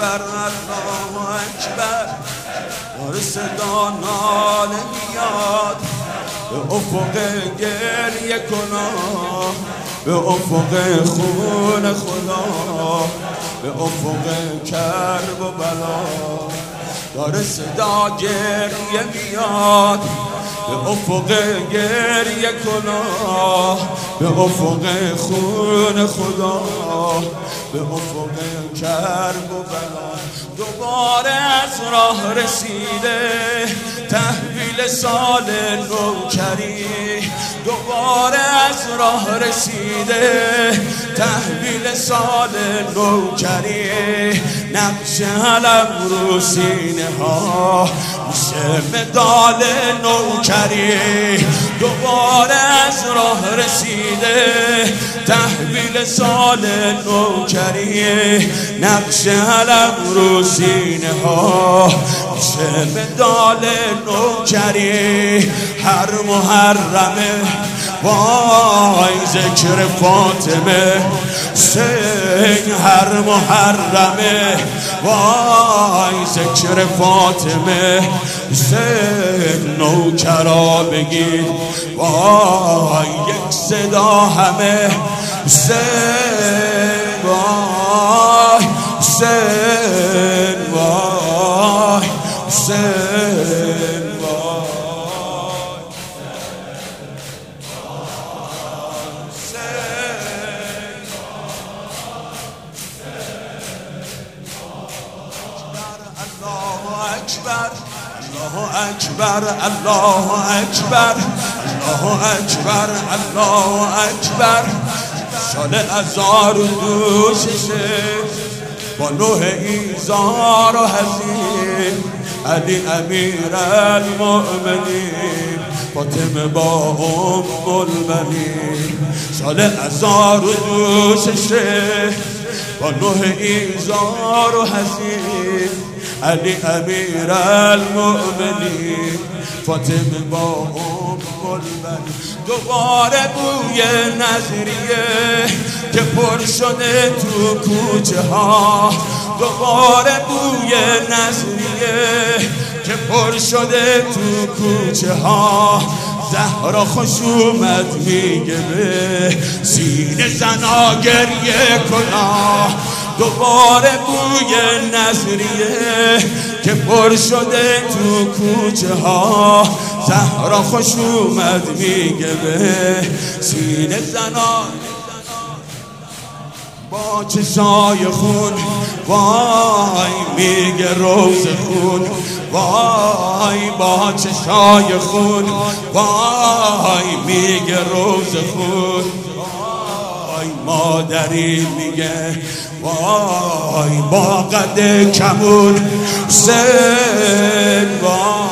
اکبر الله اکبر. داره صدا ناله میاد به افق گریه کنم، به افق خون خدا، به افق کرب و بلا. داره صدا گریه میاد به افق گریه کنم، به افق خون خدا، به افق کرب و بلا. دوباره از راه رسیده تحویل سال نوکری، دوباره از راه رسیده تحویل سال نوکری. نقش علم رو سینه ها میشه مدال نوکری. دوباره از راه رسیده تحویل سال نوکری. نقش علم رو سینه ها میشه مدال نوکری. هر محرمه وای ذکر فاطمه حسین، هر محرمه وای ذکر فاطمه حسین. نوکرا بگید وای یک صدا همه حسین، وای حسین، وای حسین، الله اکبر، الله اکبر، الله اکبر، الله اکبر. سال 1200 با نوح ایزار و حزین، علی امیر المؤمنین، فاطمه با ام البنین. سال 1200 با نوح ایزار و حزین، علی امیر المؤمنین، فاطمه با ام البنین. دوباره بوی نظریه که پر شده تو کوچه ها، دوباره بوی نظریه که پر شده تو کوچه ها. زهرا خوش اومد میگه به سینه زنا گریه کنا. دوباره بوی نظریه که پر شده تو کوچه ها. زهرا خوش اومد میگه به سینه زنا. با چشای خون وای میگه روز خون، وای با چشای خون وای میگه روز خون. وای مادری میگه وای با قد کمون حسین، وای